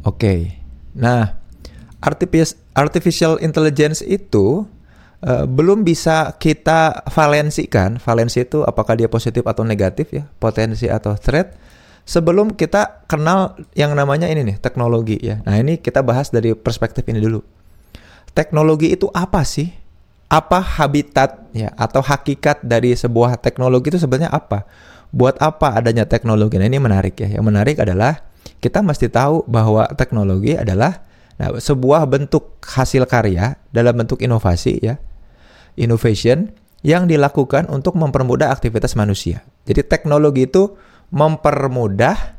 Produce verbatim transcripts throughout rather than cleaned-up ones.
Oke. Nah, artific- artificial intelligence itu uh, belum bisa kita valensikan. Valensi itu apakah dia positif atau negatif ya, potensi atau threat. Sebelum kita kenal yang namanya ini nih, teknologi ya. Nah, ini kita bahas dari perspektif ini dulu. Teknologi itu apa sih? Apa habitat ya atau hakikat dari sebuah teknologi itu sebenarnya apa? Buat apa adanya teknologi? Nah, ini menarik ya. Yang menarik adalah kita mesti tahu bahwa teknologi adalah nah, sebuah bentuk hasil karya dalam bentuk inovasi ya. Innovation yang dilakukan untuk mempermudah aktivitas manusia. Jadi teknologi itu mempermudah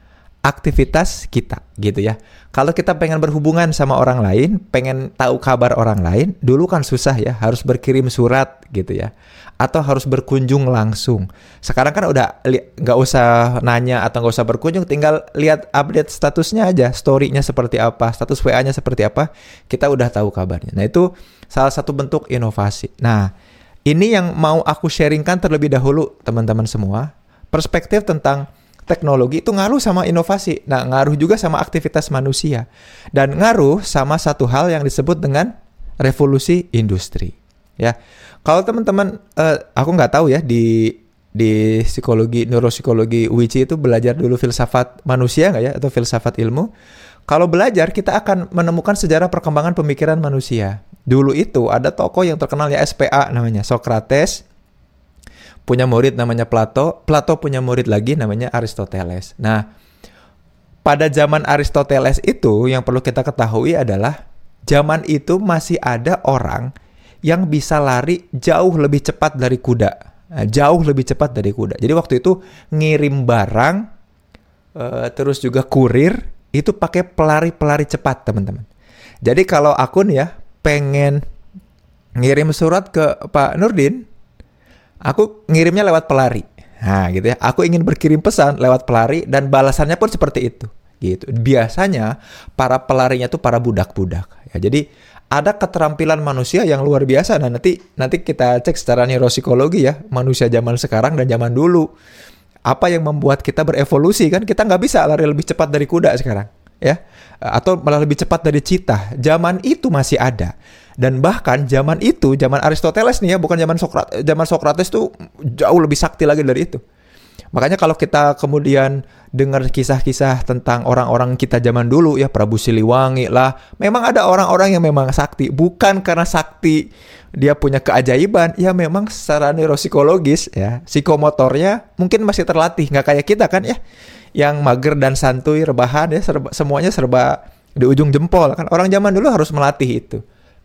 aktivitas kita gitu ya. Kalau kita pengen berhubungan sama orang lain, pengen tahu kabar orang lain, dulu kan susah ya, harus berkirim surat gitu ya, atau harus berkunjung langsung. Sekarang kan udah li- nggak usah nanya atau nggak usah berkunjung, tinggal lihat update statusnya aja, story-nya seperti apa, status W A-nya seperti apa, kita udah tahu kabarnya. Nah, itu salah satu bentuk inovasi. Nah, ini yang mau aku sharingkan terlebih dahulu teman-teman semua, perspektif tentang teknologi itu ngaruh sama inovasi. Nah, ngaruh juga sama aktivitas manusia. Dan ngaruh sama satu hal yang disebut dengan revolusi industri. Ya, kalau teman-teman, uh, aku nggak tahu ya di di psikologi, neuropsikologi U I C itu belajar dulu filsafat manusia nggak ya, atau filsafat ilmu. Kalau belajar, kita akan menemukan sejarah perkembangan pemikiran manusia. Dulu itu ada tokoh yang terkenal ya, S P A namanya, Socrates. Punya murid namanya Plato, Plato punya murid lagi namanya Aristoteles. Nah, pada zaman Aristoteles itu yang perlu kita ketahui adalah zaman itu masih ada orang yang bisa lari jauh lebih cepat dari kuda. Nah, jauh lebih cepat dari kuda. Jadi waktu itu ngirim barang, uh, terus juga kurir, itu pakai pelari-pelari cepat, teman-teman. Jadi kalau aku nih ya, pengen ngirim surat ke Pak Nurdin, aku ngirimnya lewat pelari. Nah, gitu ya. Aku ingin berkirim pesan lewat pelari dan balasannya pun seperti itu. Gitu. Biasanya para pelarinya tuh para budak-budak. Ya, jadi ada keterampilan manusia yang luar biasa. Nah, nanti nanti kita cek secara neuropsikologi ya, manusia zaman sekarang dan zaman dulu. Apa yang membuat kita berevolusi kan? Kita nggak bisa lari lebih cepat dari kuda sekarang, ya, atau malah lebih cepat dari cheetah. Zaman itu masih ada. Dan bahkan zaman itu, zaman Aristoteles nih ya, bukan zaman Sokrates. Zaman Sokrates tuh jauh lebih sakti lagi dari itu. Makanya kalau kita kemudian dengar kisah-kisah tentang orang-orang kita zaman dulu ya, Prabu Siliwangi lah, memang ada orang-orang yang memang sakti. Bukan karena sakti dia punya keajaiban, ya memang secara neuropsikologis ya, psikomotornya mungkin masih terlatih. Nggak kayak kita kan ya, yang mager dan santuy, rebahan ya, serba, semuanya serba di ujung jempol kan. Orang zaman dulu harus melatih itu.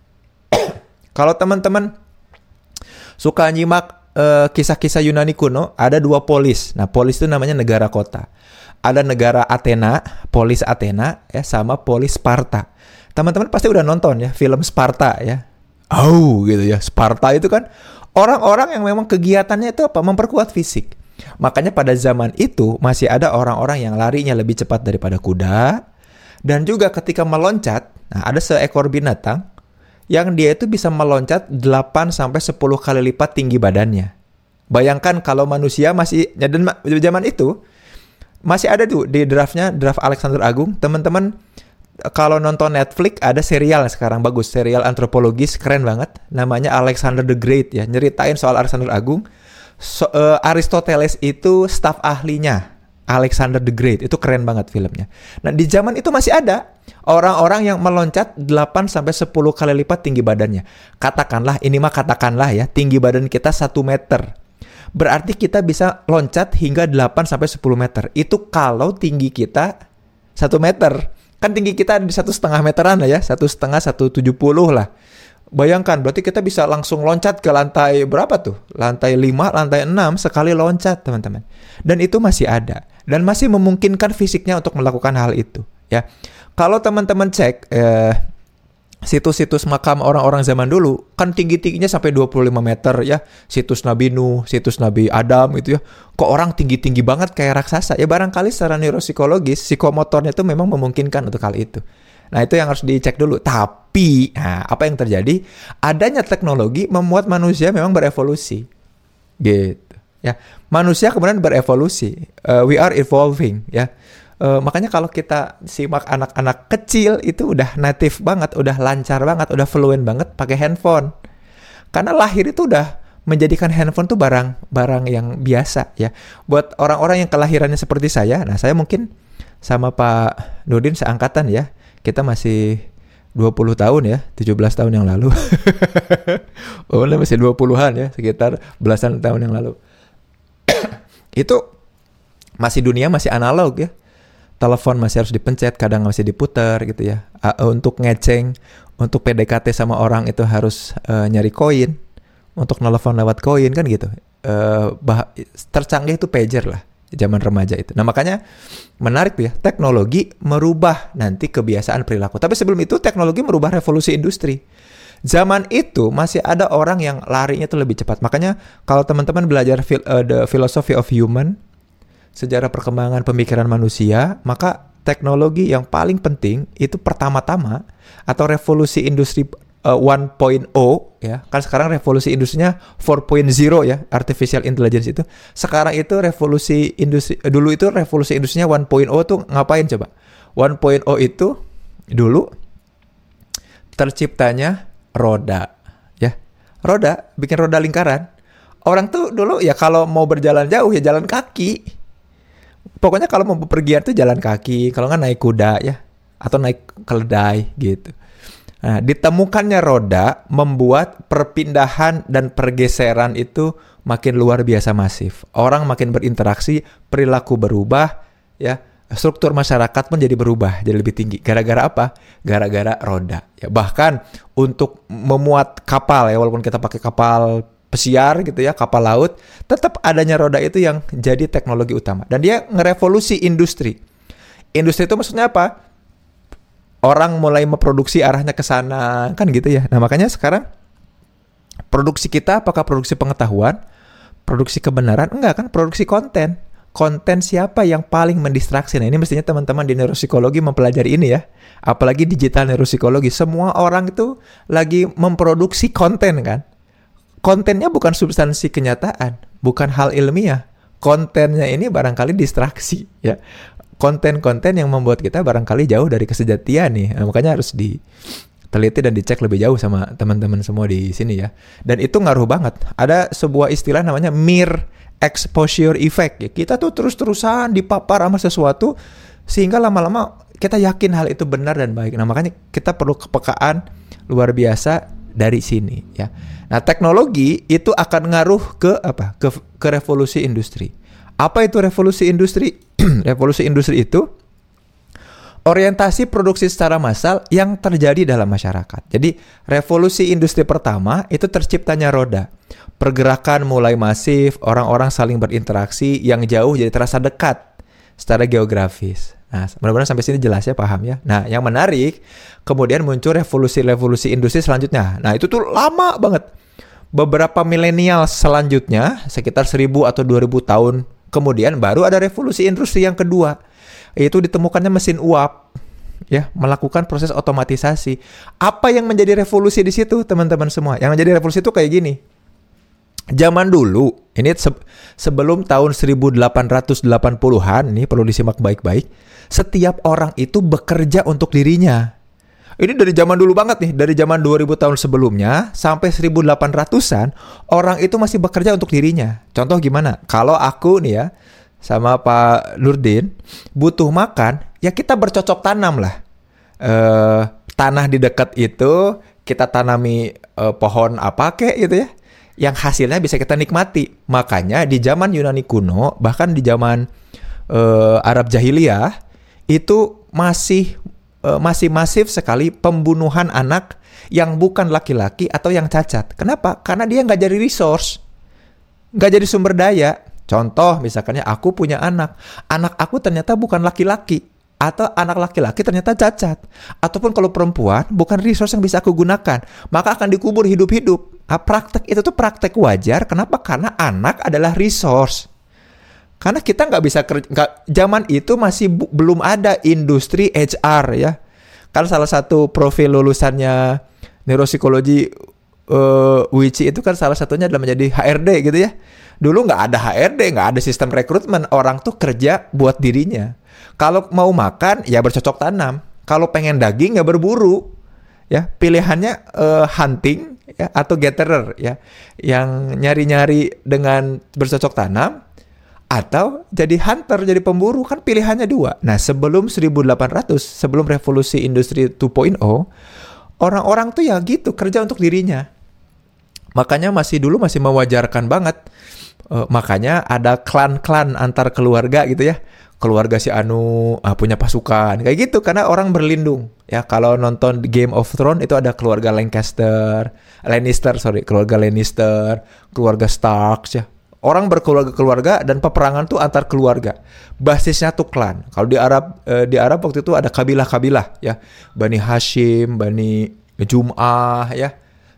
Kalau teman-teman suka nyimak uh, kisah-kisah Yunani kuno, ada dua polis. Nah, polis itu namanya negara kota. Ada negara Athena, polis Athena, ya, sama polis Sparta. Teman-teman pasti udah nonton ya film Sparta ya. Oh, gitu ya. Sparta itu kan orang-orang yang memang kegiatannya itu apa? Memperkuat fisik. Makanya pada zaman itu masih ada orang-orang yang larinya lebih cepat daripada kuda. Dan juga ketika meloncat, nah ada seekor binatang yang dia itu bisa meloncat delapan sampai sepuluh kali lipat tinggi badannya. Bayangkan kalau manusia masih, dan zaman itu masih ada tuh di draftnya, draft Alexander Agung. Teman-teman kalau nonton Netflix ada serial sekarang bagus, serial antropologis keren banget, namanya Alexander the Great ya, nyeritain soal Alexander Agung. So, uh, Aristoteles itu staf ahlinya Alexander the Great, itu keren banget filmnya. Nah, di zaman itu masih ada orang-orang yang meloncat delapan sampai sepuluh kali lipat tinggi badannya. Katakanlah, ini mah katakanlah ya, tinggi badan kita satu meter. Berarti kita bisa loncat hingga delapan sampai sepuluh meter. Itu kalau tinggi kita satu meter. Kan tinggi kita di satu setengah meteran lah ya, satu setengah, satu tujuh puluh lah. Bayangkan, berarti kita bisa langsung loncat ke lantai berapa tuh? Lantai lima, lantai enam sekali loncat, teman-teman. Dan itu masih ada. Dan masih memungkinkan fisiknya untuk melakukan hal itu. Ya, kalau teman-teman cek eh, situs-situs makam orang-orang zaman dulu, kan tinggi-tingginya sampai dua puluh lima meter ya. Situs Nabi Nuh, situs Nabi Adam gitu ya. Kok orang tinggi-tinggi banget kayak raksasa? Ya barangkali secara neuropsikologis, psikomotornya itu memang memungkinkan untuk hal itu. Nah, itu yang harus dicek dulu. Tapi, nah, apa yang terjadi? Adanya teknologi membuat manusia memang berevolusi. Gitu. Ya, manusia kemudian berevolusi. Uh, we are evolving. Ya, Uh, makanya kalau kita simak anak-anak kecil itu udah native banget, udah lancar banget, udah fluent banget pakai handphone. Karena lahir itu udah menjadikan handphone tuh barang barang yang biasa ya. Buat orang-orang yang kelahirannya seperti saya, nah saya mungkin sama Pak Nurdin seangkatan ya. Kita masih dua puluh tahun ya, tujuh belas tahun yang lalu. Oh, masih dua puluhan ya, sekitar belasan tahun yang lalu. Itu masih dunia masih analog ya. Telepon masih harus dipencet, kadang masih diputar gitu ya. Uh, untuk ngeceng, untuk P D K T sama orang itu harus uh, nyari koin. Untuk nelfon lewat koin kan gitu. Uh, bah- tercanggih itu pager lah zaman remaja itu. Nah makanya menarik tuh ya, teknologi merubah nanti kebiasaan perilaku. Tapi sebelum itu teknologi merubah revolusi industri. Zaman itu masih ada orang yang larinya tuh lebih cepat. Makanya kalau teman-teman belajar fil- uh, the philosophy of human, sejarah perkembangan pemikiran manusia, maka teknologi yang paling penting itu pertama-tama atau revolusi industri uh, satu titik nol ya. Kan sekarang revolusi industrinya empat titik nol ya, artificial intelligence itu. Sekarang itu revolusi industri uh, dulu itu revolusi industrinya satu titik nol tuh ngapain coba? satu titik nol itu dulu terciptanya roda ya. Roda, bikin roda lingkaran. Orang tuh dulu ya kalau mau berjalan jauh ya jalan kaki. Pokoknya kalau mau bepergian tuh jalan kaki, kalau nggak naik kuda ya, atau naik keledai gitu. Nah, ditemukannya roda membuat perpindahan dan pergeseran itu makin luar biasa masif. Orang makin berinteraksi, perilaku berubah, ya, struktur masyarakat pun jadi berubah, jadi lebih tinggi. Gara-gara apa? Gara-gara roda. Ya, bahkan untuk memuat kapal ya, walaupun kita pakai kapal pesiar gitu ya, kapal laut, tetap adanya roda itu yang jadi teknologi utama. Dan dia ngerevolusi industri. Industri itu maksudnya apa? Orang mulai memproduksi arahnya ke sana, kan gitu ya. Nah makanya sekarang produksi kita apakah produksi pengetahuan, produksi kebenaran? Enggak kan, produksi konten. Konten siapa yang paling mendistraksi? Nah ini mestinya teman-teman di neuropsikologi mempelajari ini ya. Apalagi digital neuropsikologi. Semua orang itu lagi memproduksi konten kan. Kontennya bukan substansi kenyataan, bukan hal ilmiah. Kontennya ini barangkali distraksi, ya. Konten-konten yang membuat kita barangkali jauh dari kesejatian nih. Nah, makanya harus diteliti dan dicek lebih jauh sama teman-teman semua di sini ya. Dan itu ngaruh banget. Ada sebuah istilah namanya mere exposure effect. Ya, kita tuh terus-terusan dipapar sama sesuatu sehingga lama-lama kita yakin hal itu benar dan baik. Nah, makanya kita perlu kepekaan luar biasa dari sini ya. Nah, teknologi itu akan ngaruh ke apa? Ke, ke revolusi industri. Apa itu revolusi industri? Revolusi industri itu orientasi produksi secara massal yang terjadi dalam masyarakat. Jadi, revolusi industri pertama itu terciptanya roda. Pergerakan mulai masif, orang-orang saling berinteraksi, yang jauh jadi terasa dekat secara geografis. Nah, mudah-mudahan sampai sini jelas ya, paham ya. Nah, yang menarik, kemudian muncul revolusi-revolusi industri selanjutnya. Nah, itu tuh lama banget. Beberapa milenial selanjutnya, sekitar seribu atau dua ribu tahun kemudian, baru ada revolusi industri yang kedua. Yaitu ditemukannya mesin uap, ya, melakukan proses otomatisasi. Apa yang menjadi revolusi di situ, teman-teman semua? Yang menjadi revolusi itu kayak gini. Zaman dulu, ini se- sebelum tahun seribu delapan ratus delapan puluhan, ini perlu disimak baik-baik, setiap orang itu bekerja untuk dirinya. Ini dari zaman dulu banget nih, dari zaman dua ribu tahun sebelumnya sampai seribu delapan ratusan, orang itu masih bekerja untuk dirinya. Contoh gimana? Kalau aku nih ya, sama Pak Nurdin, butuh makan, ya kita bercocok tanam lah. Eh, tanah di dekat itu, kita tanami eh, pohon apa kek gitu ya, yang hasilnya bisa kita nikmati. Makanya di zaman Yunani kuno, bahkan di zaman uh, Arab Jahiliyah, itu masih uh, masih masif sekali pembunuhan anak yang bukan laki-laki atau yang cacat. Kenapa? Karena dia nggak jadi resource, nggak jadi sumber daya. Contoh, misalkannya aku punya anak, anak aku ternyata bukan laki-laki, atau anak laki-laki ternyata cacat, ataupun kalau perempuan bukan resource yang bisa aku gunakan, maka akan dikubur hidup-hidup. Nah, praktek itu tuh praktek wajar. Kenapa? Karena anak adalah resource. Karena kita nggak bisa kerja, nggak, zaman itu masih bu, belum ada industri H R ya. Kan salah satu profil lulusannya neuropsikologi uh, Wici itu kan salah satunya adalah menjadi H R D gitu ya. Dulu nggak ada H R D, nggak ada sistem rekrutmen, orang tuh kerja buat dirinya. Kalau mau makan ya bercocok tanam. Kalau pengen daging ya berburu. Ya, pilihannya uh, hunting ya atau gatherer ya. Yang nyari-nyari dengan bercocok tanam atau jadi hunter, jadi pemburu, kan pilihannya dua. Nah, sebelum seribu delapan ratus, sebelum revolusi industri dua titik nol, orang-orang tuh ya gitu, kerja untuk dirinya. Makanya masih dulu masih mewajarkan banget. Uh, makanya ada klan-klan antar keluarga gitu ya. Keluarga si Anu ah, punya pasukan kayak gitu karena orang berlindung ya. Kalau nonton Game of Thrones itu ada keluarga Lancaster, Lannister sorry, keluarga Lannister, keluarga Stark ya. Orang berkeluarga-keluarga dan peperangan tuh antar keluarga. Basisnya tuh klan. Kalau di Arab eh, di Arab waktu itu ada kabilah-kabilah ya. Bani Hashim, Bani Jum'ah ya.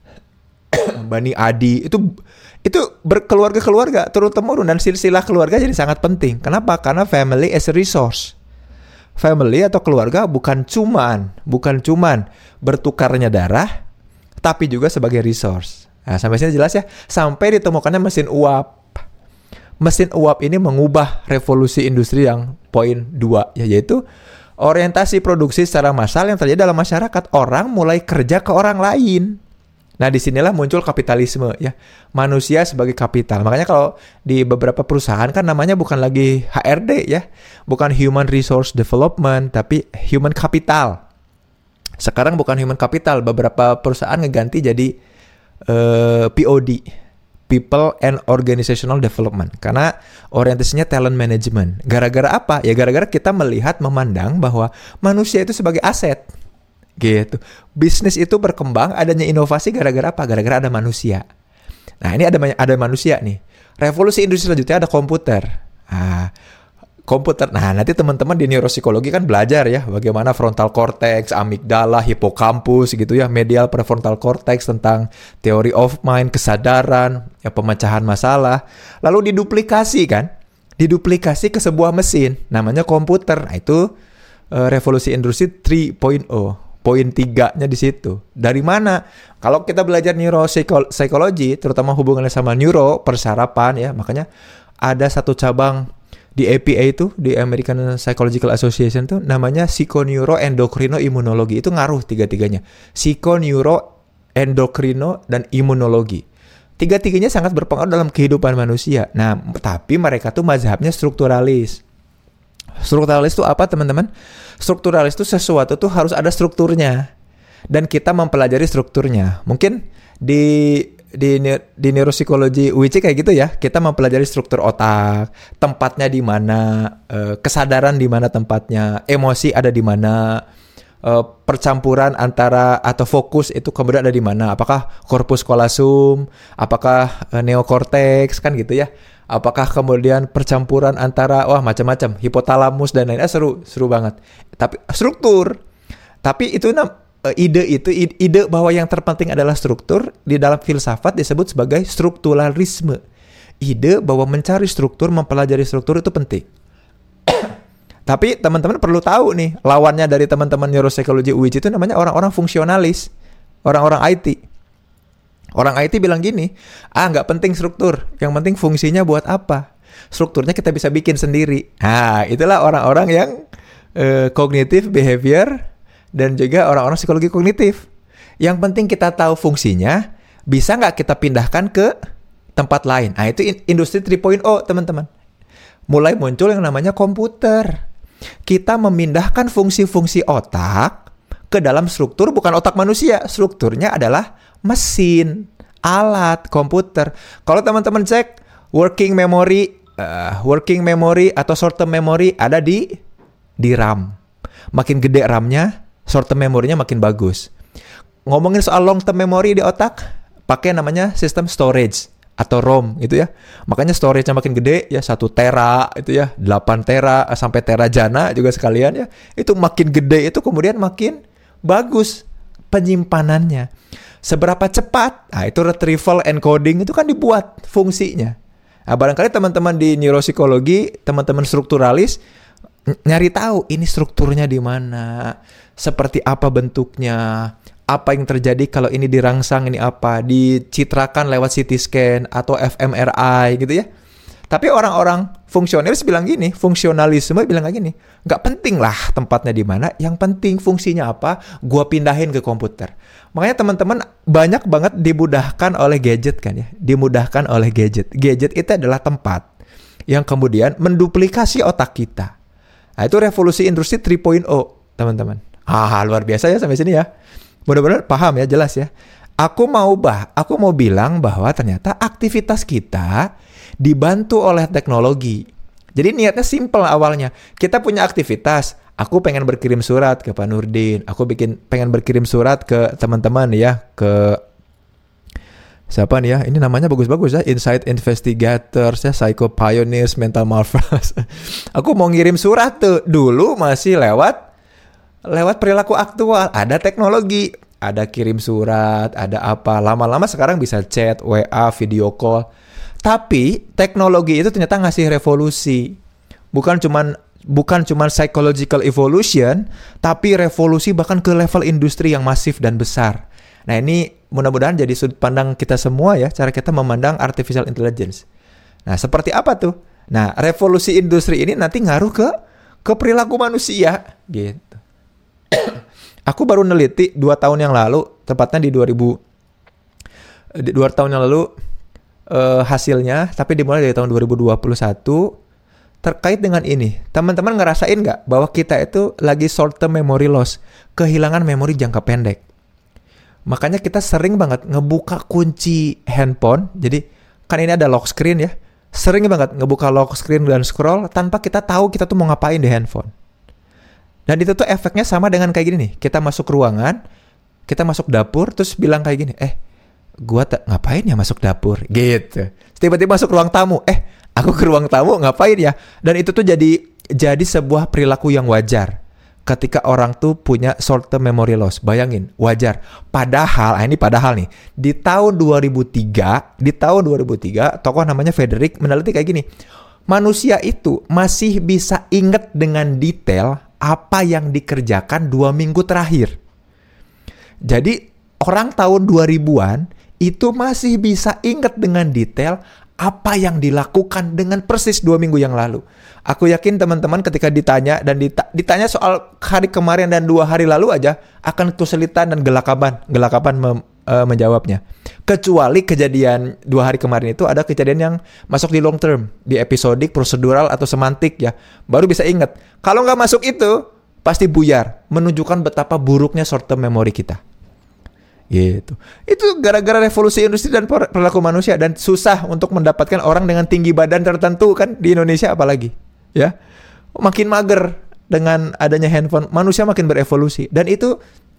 Bani Adi itu itu berkeluarga-keluarga turun-temurun dan silsilah keluarga jadi sangat penting. Kenapa? Karena family as a resource. Family atau keluarga bukan cuman bukan cuman bertukarnya darah, tapi juga sebagai resource. Nah, sampai sini jelas ya. Sampai ditemukannya mesin uap. Mesin uap ini mengubah revolusi industri yang poin dua ya, yaitu orientasi produksi secara massal yang terjadi dalam masyarakat. Orang mulai kerja ke orang lain. Nah, disinilah muncul kapitalisme ya. Manusia sebagai kapital. Makanya kalau di beberapa perusahaan kan namanya bukan lagi H R D ya. Bukan Human Resource Development, tapi Human Capital. Sekarang bukan Human Capital. Beberapa perusahaan ngeganti jadi uh, P O D. People and Organizational Development. Karena orientasinya talent management. Gara-gara apa? Ya gara-gara kita melihat, memandang bahwa manusia itu sebagai aset. Gitu. Bisnis itu berkembang, adanya inovasi gara-gara apa? Gara-gara ada manusia. Nah, ini ada ada manusia nih. Revolusi industri selanjutnya ada komputer. Nah, komputer. Nah, nanti teman-teman di neuropsikologi kan belajar ya bagaimana frontal cortex, amigdala, hippocampus gitu ya, medial prefrontal cortex, tentang theory of mind, kesadaran, ya pemecahan masalah. Lalu diduplikasi kan? Diduplikasi ke sebuah mesin namanya komputer. Nah, itu uh, revolusi industri tiga titik nol. Poin tiganya di situ. Dari mana? Kalau kita belajar neuropsikologi, terutama hubungannya sama neuro, persarapan ya, makanya ada satu cabang di A P A itu, di American Psychological Association tuh namanya psikoneuroendokrinoimunologi. Itu ngaruh tiga-tiganya. Psikoneuroendokrino dan imunologi. Tiga-tiganya sangat berpengaruh dalam kehidupan manusia. Nah, tapi mereka tuh mazhabnya strukturalis. Strukturalis itu apa, teman-teman? Strukturalis itu sesuatu tuh harus ada strukturnya. Dan kita mempelajari strukturnya. Mungkin di di di neuropsikologi U I C kayak gitu ya. Kita mempelajari struktur otak, tempatnya di mana, eh, kesadaran di mana tempatnya, emosi ada di mana, eh, percampuran antara atau fokus itu kemudian ada di mana? Apakah corpus callosum, apakah eh, neokorteks kan gitu ya? Apakah kemudian percampuran antara wah macam-macam, hipotalamus dan lain-lain. Eh, seru, seru banget. Tapi struktur. Tapi itu ide itu ide bahwa yang terpenting adalah struktur di dalam filsafat disebut sebagai strukturalisme. Ide bahwa mencari struktur, mempelajari struktur itu penting. Tapi teman-teman perlu tahu nih, lawannya dari teman-teman neuropsikologi U I C itu namanya orang-orang fungsionalis, orang-orang I T. Orang I T bilang gini, ah nggak penting struktur, yang penting fungsinya buat apa. Strukturnya kita bisa bikin sendiri. Nah, itulah orang-orang yang uh, cognitive behavior dan juga orang-orang psikologi kognitif. Yang penting kita tahu fungsinya, bisa nggak kita pindahkan ke tempat lain. Nah, itu industri tiga titik nol, teman-teman. Mulai muncul yang namanya komputer. Kita memindahkan fungsi-fungsi otak ke dalam struktur, bukan otak manusia. Strukturnya adalah mesin, alat, komputer. Kalau teman-teman cek working memory, uh, working memory atau short term memory ada di di RAM. Makin gede RAM-nya, short term memory-nya makin bagus. Ngomongin soal long term memory di otak, pakai namanya sistem storage atau ROM gitu ya. Makanya storage-nya makin gede ya, satu tera itu ya, delapan tera sampai tera jana juga sekalian ya. Itu makin gede itu kemudian makin bagus penyimpanannya. Seberapa cepat? Nah, itu retrieval encoding itu kan dibuat fungsinya. Nah, barangkali teman-teman di neuropsikologi, teman-teman strukturalis nyari tahu ini strukturnya di mana, seperti apa bentuknya, apa yang terjadi kalau ini dirangsang, ini apa, dicitrakan lewat C T scan atau F M R I gitu ya. Tapi orang-orang fungsionalis bilang gini, fungsionalisme bilang kayak gini, nggak penting lah tempatnya di mana, yang penting fungsinya apa, gua pindahin ke komputer. Makanya teman-teman banyak banget dimudahkan oleh gadget kan ya, dimudahkan oleh gadget. Gadget itu adalah tempat yang kemudian menduplikasi otak kita. Nah, itu revolusi industri tiga titik nol, teman-teman. Ah, luar biasa ya sampai sini ya. Benar-benar paham ya, jelas ya. Aku mau bah, aku mau bilang bahwa ternyata aktivitas kita dibantu oleh teknologi. Jadi niatnya simple awalnya. Kita punya aktivitas. Aku pengen berkirim surat ke Pak Nurdin. Aku bikin pengen berkirim surat ke teman-teman ya, ke siapa nih ya? Ini namanya bagus-bagus ya. Insight Investigators ya, Psycho Pioneers, Mental Malfrance. Aku mau ngirim surat tuh. Dulu masih lewat lewat perilaku aktual. Ada teknologi, ada kirim surat, ada apa. Lama-lama sekarang bisa chat, W A, video call. Tapi teknologi itu ternyata ngasih revolusi. Bukan cuman bukan cuman psychological evolution, tapi revolusi bahkan ke level industri yang masif dan besar. Nah, ini mudah-mudahan jadi sudut pandang kita semua ya, cara kita memandang artificial intelligence. Nah, seperti apa tuh? Nah, revolusi industri ini nanti ngaruh ke ke perilaku manusia gitu. Aku baru neliti dua tahun yang lalu, tepatnya di dua ribu dua tahun yang lalu uh, hasilnya, tapi dimulai dari tahun dua ribu dua puluh satu terkait dengan ini. Teman-teman ngerasain nggak bahwa kita itu lagi short term memory loss, kehilangan memori jangka pendek. Makanya kita sering banget ngebuka kunci handphone. Jadi kan ini ada lock screen ya. Sering banget ngebuka lock screen dan scroll tanpa kita tahu kita tuh mau ngapain di handphone. Dan itu tuh efeknya sama dengan kayak gini nih. Kita masuk ruangan, kita masuk dapur, terus bilang kayak gini, eh, gua tak ngapain ya masuk dapur? Gitu. Tiba-tiba masuk ruang tamu, eh, aku ke ruang tamu ngapain ya? Dan itu tuh jadi jadi sebuah perilaku yang wajar. Ketika orang tuh punya short term memory loss, bayangin, wajar. Padahal, ah ini padahal nih, di tahun dua ribu tiga, di tahun dua ribu tiga, tokoh namanya Frederick meneliti kayak gini. Manusia itu masih bisa inget dengan detail apa yang dikerjakan dua minggu terakhir. Jadi orang tahun dua ribuan itu masih bisa ingat dengan detail apa yang dilakukan dengan persis dua minggu yang lalu. Aku yakin teman-teman ketika ditanya dan dita- ditanya soal hari kemarin dan dua hari lalu aja akan kesulitan dan gelakaban, gelakaban mem- uh, menjawabnya. Kecuali kejadian dua hari kemarin itu ada kejadian yang masuk di long term, di episodik, prosedural atau semantik ya, baru bisa ingat. Kalau nggak masuk itu pasti buyar, menunjukkan betapa buruknya short term memory kita. Gitu. Itu gara-gara revolusi industri dan perilaku manusia, dan susah untuk mendapatkan orang dengan tinggi badan tertentu kan di Indonesia apalagi. Ya. Makin mager dengan adanya handphone, manusia makin berevolusi, dan itu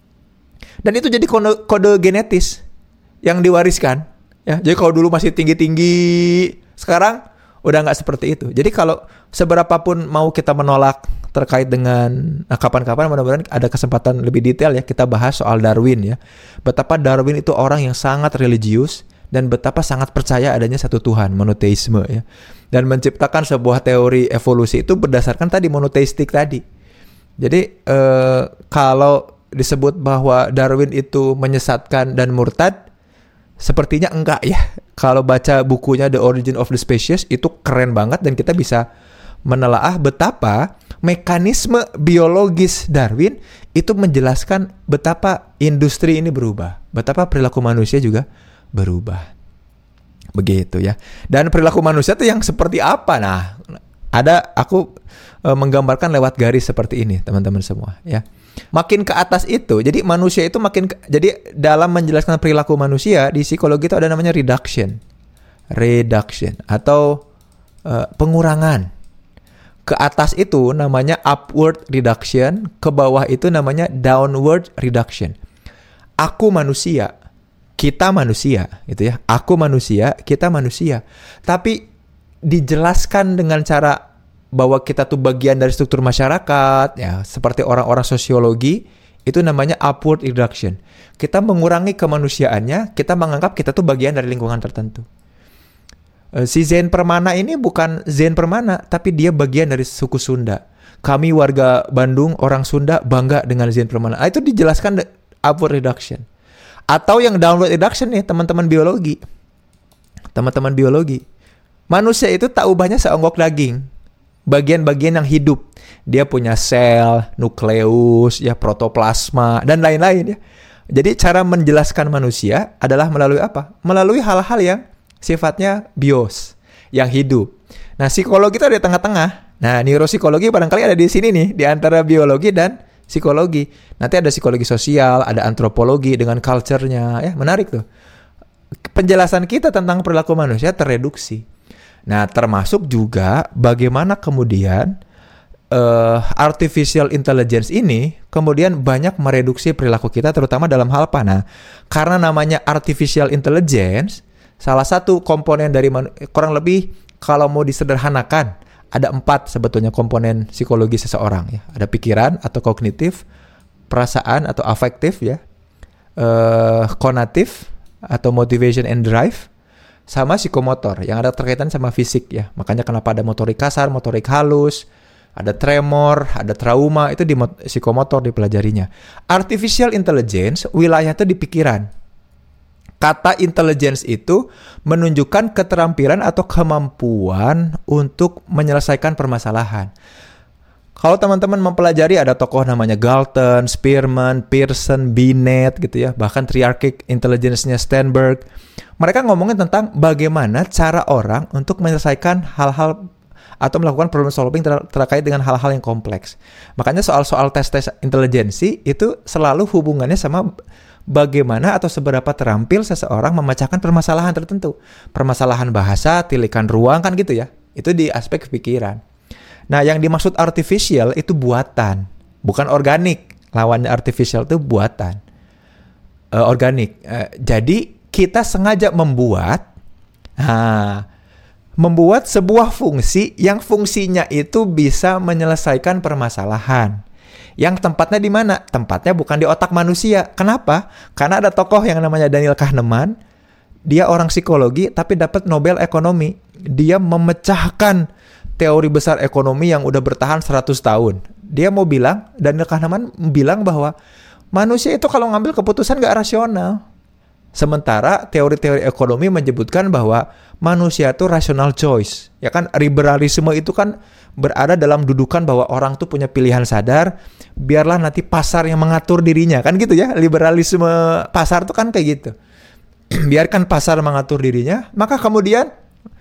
dan itu jadi kode, kode genetis yang diwariskan ya. Jadi kalau dulu masih tinggi-tinggi, sekarang udah nggak seperti itu. Jadi kalau seberapapun mau kita menolak terkait dengan, nah kapan-kapan mudah-mudahan ada kesempatan lebih detail ya kita bahas soal Darwin ya. Betapa Darwin itu orang yang sangat religius dan betapa sangat percaya adanya satu Tuhan, monoteisme ya. Dan menciptakan sebuah teori evolusi itu berdasarkan tadi monoteistik tadi. Jadi eh, kalau disebut bahwa Darwin itu menyesatkan dan murtad, sepertinya enggak ya. Kalau baca bukunya The Origin of the Species itu keren banget, dan kita bisa menelaah betapa mekanisme biologis Darwin itu menjelaskan betapa industri ini berubah, betapa perilaku manusia juga berubah. Begitu ya. Dan perilaku manusia itu yang seperti apa? Nah, ada aku e, menggambarkan lewat garis seperti ini, teman-teman semua ya. Makin ke atas itu, jadi manusia itu makin ke, jadi dalam menjelaskan perilaku manusia di psikologi itu ada namanya reduction. Reduction atau e, pengurangan. Ke atas itu namanya upward reduction, ke bawah itu namanya downward reduction. Aku manusia, kita manusia, gitu ya. Aku manusia, kita manusia. Tapi dijelaskan dengan cara bahwa kita tuh bagian dari struktur masyarakat, ya, seperti orang-orang sosiologi, itu namanya upward reduction. Kita mengurangi kemanusiaannya, kita menganggap kita tuh bagian dari lingkungan tertentu. Si Zen Permana ini bukan Zen Permana, tapi dia bagian dari suku Sunda. Kami warga Bandung, orang Sunda, bangga dengan Zen Permana. Ah, itu dijelaskan upward reduction. Atau yang downward reduction nih, teman-teman biologi. Teman-teman biologi. Manusia itu tak ubahnya seonggok daging. Bagian-bagian yang hidup. Dia punya sel, nukleus, ya protoplasma, dan lain-lain ya. Jadi cara menjelaskan manusia adalah melalui apa? Melalui hal-hal yang sifatnya bios, yang hidup. Nah, psikologi itu ada di tengah-tengah. Nah, neuropsikologi barangkali ada di sini nih, di antara biologi dan psikologi. Nanti ada psikologi sosial, ada antropologi dengan culture-nya, ya menarik tuh. Penjelasan kita tentang perilaku manusia tereduksi. Nah, termasuk juga bagaimana kemudian uh, artificial intelligence ini kemudian banyak mereduksi perilaku kita, terutama dalam hal apa? Nah, karena namanya artificial intelligence, salah satu komponen dari manu- kurang lebih kalau mau disederhanakan, ada empat sebetulnya komponen psikologi seseorang ya. Ada pikiran atau kognitif, perasaan atau afektif ya, uh, konatif atau motivation and drive, sama psikomotor yang ada terkaitan sama fisik ya. Makanya kenapa ada motorik kasar, motorik halus, ada tremor, ada trauma, itu di mot- psikomotor dipelajarinya. Artificial intelligence wilayah itu di pikiran. Kata intelligence itu menunjukkan keterampilan atau kemampuan untuk menyelesaikan permasalahan. Kalau teman-teman mempelajari ada tokoh namanya Galton, Spearman, Pearson, Binet gitu ya, bahkan triarchic intelligence-nya Sternberg. Mereka ngomongin tentang bagaimana cara orang untuk menyelesaikan hal-hal atau melakukan problem solving ter- terkait dengan hal-hal yang kompleks. Makanya soal-soal tes-tes intelijensi itu selalu hubungannya sama bagaimana atau seberapa terampil seseorang memecahkan permasalahan tertentu. Permasalahan bahasa, tilikan ruang kan gitu ya. Itu di aspek pikiran. Nah, yang dimaksud artificial itu buatan, bukan organik. Lawannya artificial itu buatan, uh, organik. Uh, jadi kita sengaja membuat, nah, membuat sebuah fungsi yang fungsinya itu bisa menyelesaikan permasalahan. Yang tempatnya di mana? Tempatnya bukan di otak manusia. Kenapa? Karena ada tokoh yang namanya Daniel Kahneman. Dia orang psikologi tapi dapat Nobel ekonomi. Dia memecahkan teori besar ekonomi yang udah bertahan seratus tahun. Dia mau bilang, Daniel Kahneman bilang bahwa manusia itu kalau ngambil keputusan gak rasional. Sementara teori-teori ekonomi menyebutkan bahwa manusia itu rational choice. Ya kan, liberalisme itu kan berada dalam dudukan bahwa orang tuh punya pilihan sadar, biarlah nanti pasar yang mengatur dirinya. Kan gitu ya, liberalisme pasar tuh kan kayak gitu. Biarkan pasar mengatur dirinya, maka kemudian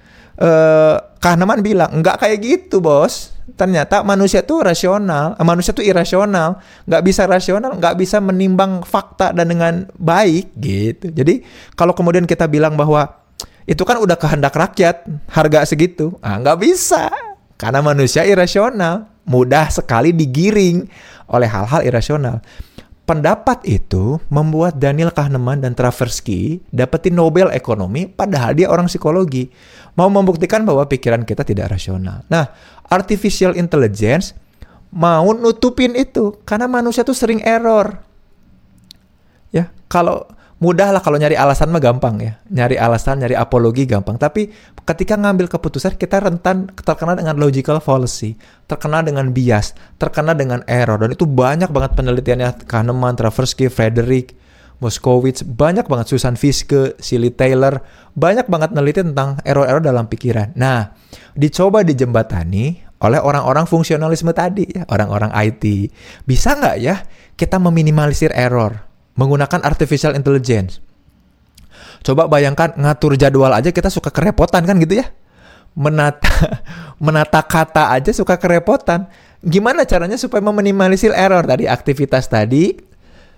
Uh, Kahneman bilang, enggak kayak gitu bos. Ternyata manusia tuh rasional, uh, manusia tuh irasional, nggak bisa rasional, nggak bisa menimbang fakta dan dengan baik gitu. Jadi kalau kemudian kita bilang bahwa itu kan udah kehendak rakyat, harga segitu, ah nggak bisa, karena manusia irasional, mudah sekali digiring oleh hal-hal irasional. Pendapat itu membuat Daniel Kahneman dan Tversky dapetin Nobel ekonomi padahal dia orang psikologi. Mau membuktikan bahwa pikiran kita tidak rasional. Nah, artificial intelligence mau nutupin itu karena manusia tuh sering error. Ya, kalau mudah lah kalau nyari alasan mah gampang ya. Nyari alasan, nyari apologi gampang. Tapi ketika ngambil keputusan kita rentan terkena dengan logical fallacy, terkena dengan bias, terkena dengan error. Dan itu banyak banget penelitiannya Kahneman, Tversky, Frederick, Moskowitz, banyak banget Susan Fiske, Shelley Taylor, banyak banget neliti tentang error-error dalam pikiran. Nah, dicoba dijembatani oleh orang-orang fungsionalisme tadi, ya, orang-orang I T. Bisa nggak ya kita meminimalisir error menggunakan artificial intelligence? Coba bayangkan ngatur jadwal aja kita suka kerepotan kan gitu ya. Menata menata kata aja suka kerepotan. Gimana caranya supaya meminimalisir error tadi? Aktivitas tadi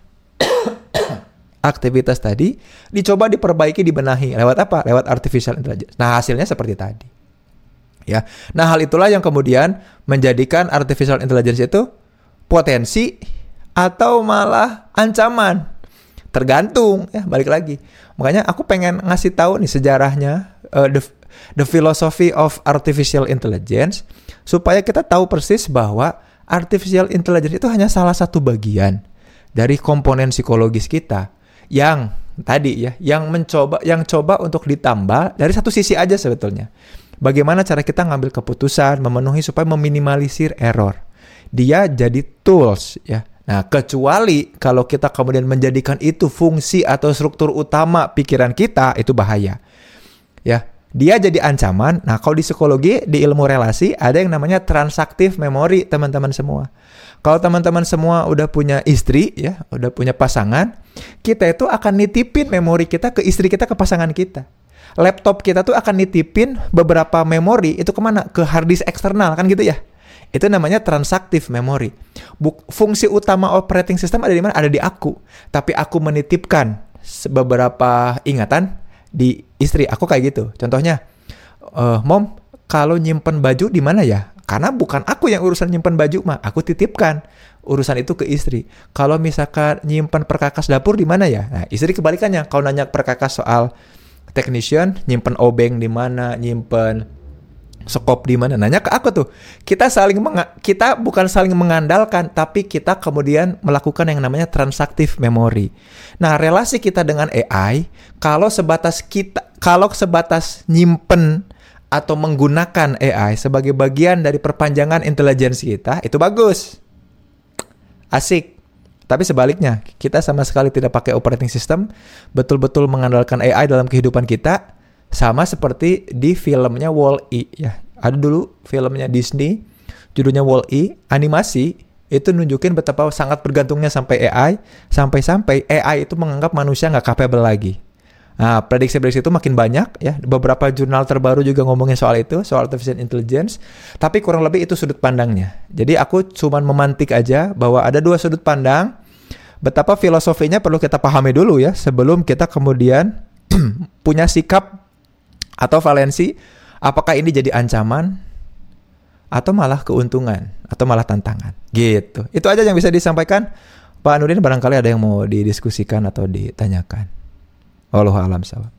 aktivitas tadi dicoba diperbaiki, dibenahi lewat apa? Lewat artificial intelligence. Nah, hasilnya seperti tadi. Ya. Nah, hal itulah yang kemudian menjadikan artificial intelligence itu potensi atau malah ancaman. Tergantung ya, balik lagi. Makanya aku pengen ngasih tahu nih sejarahnya, uh, the the philosophy of artificial intelligence, supaya kita tahu persis bahwa artificial intelligence itu hanya salah satu bagian dari komponen psikologis kita yang tadi ya, yang mencoba yang coba untuk ditambah dari satu sisi aja sebetulnya. Bagaimana cara kita ngambil keputusan, memenuhi supaya meminimalisir error. Dia jadi tools ya. Nah, kecuali kalau kita kemudian menjadikan itu fungsi atau struktur utama pikiran kita, itu bahaya. Ya, dia jadi ancaman. Nah, kalau di psikologi, di ilmu relasi, ada yang namanya transaktif memori, teman-teman semua. Kalau teman-teman semua udah punya istri, ya, udah punya pasangan, kita itu akan nitipin memori kita ke istri kita, ke pasangan kita. Laptop kita tuh akan nitipin beberapa memori, itu kemana? Ke hard disk eksternal, kan gitu ya? Itu namanya transaktif memori. Buk, fungsi utama operating system ada di mana? Ada di aku. Tapi aku menitipkan beberapa ingatan di istri. Aku kayak gitu. Contohnya, uh, Mom, kalau nyimpen baju di mana ya? Karena bukan aku yang urusan nyimpen baju, mah aku titipkan urusan itu ke istri. Kalau misalkan nyimpen perkakas dapur di mana ya? Nah, istri kebalikannya. Kalau nanya perkakas soal technician, nyimpen obeng di mana, nyimpen skop di mana, nanya ke aku tuh. Kita saling menga- kita bukan saling mengandalkan, tapi kita kemudian melakukan yang namanya transaktif memory. Nah, relasi kita dengan A I, kalau sebatas kita kalau sebatas nyimpen atau menggunakan A I sebagai bagian dari perpanjangan intelijensi kita, itu bagus. Asik. Tapi sebaliknya, kita sama sekali tidak pakai operating system, betul-betul mengandalkan A I dalam kehidupan kita, sama seperti di filmnya Wall-E ya. Ada dulu filmnya Disney, judulnya Wall-E, animasi, itu nunjukin betapa sangat bergantungnya sampai A I, sampai-sampai A I itu menganggap manusia nggak capable lagi. Nah, prediksi-prediksi itu makin banyak ya. Beberapa jurnal terbaru juga ngomongin soal itu, soal artificial intelligence. Tapi kurang lebih itu sudut pandangnya. Jadi aku cuman memantik aja bahwa ada dua sudut pandang. Betapa filosofinya perlu kita pahami dulu ya, sebelum kita kemudian punya sikap atau valensi, apakah ini jadi ancaman atau malah keuntungan atau malah tantangan. Gitu. Itu aja yang bisa disampaikan. Pak Nurdin, barangkali ada yang mau didiskusikan atau ditanyakan. Wallahu a'lam bishawab.